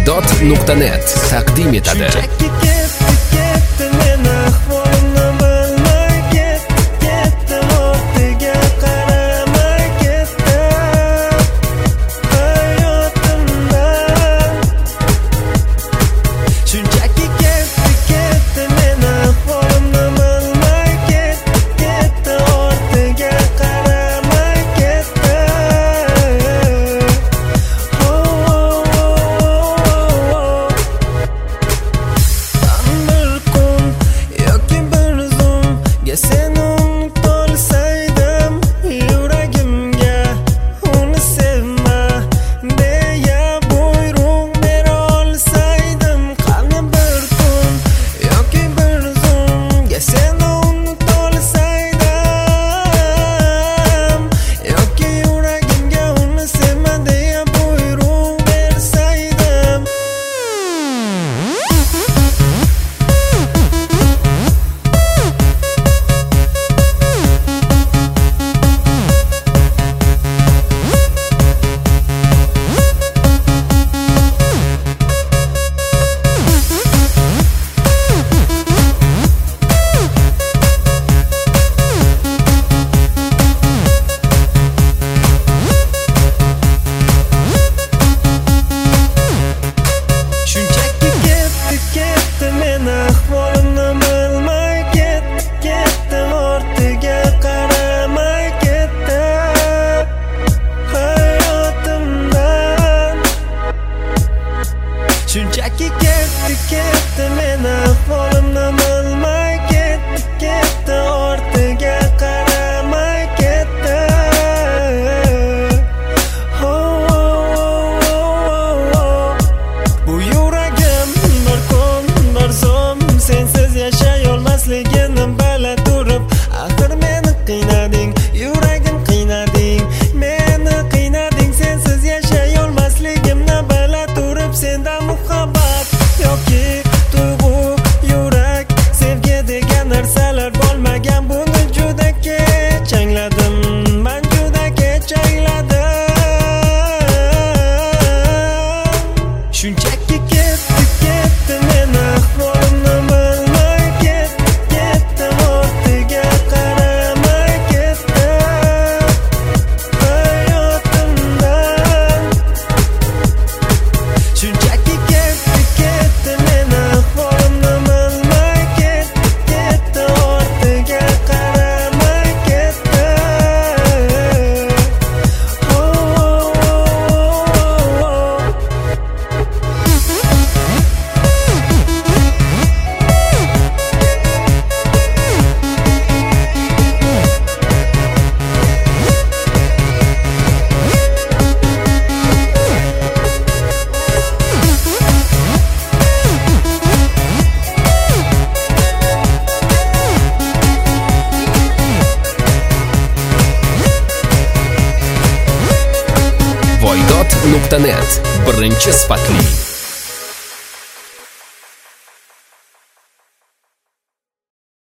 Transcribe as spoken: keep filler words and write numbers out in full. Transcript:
voydod nuqta net taqdim etadi. Shunchaki ketdi ketdi meni ahvolimni bilmay ketdi ketdi ortiga qaramay ketdi. Oh, oh, oh, oh. Bu yuragim bir kun bir zum sensiz yashay olmasligini bila turib, axir meni qiynading, yuragim qiynading, meni qiynading, sensiz yashay olmasligimni bila turib, sendan muhabbat yoki tuyg'u, yurak, sevgi degan narsalar bo'lmagan, buni juda kech angladim, men juda kech angladim. Shunchaki ketdi ketdi meni ahvolimni bilmay ketdi ketdi ortiga qaramay ketdi hayotimdan. Shunchaki ketdi ketdi meni ahvolimni bilmay ketdi ketdi ortiga qaramay ketdi. Oh, oh, oh, oh. voydod nuqta net birinchi sifatli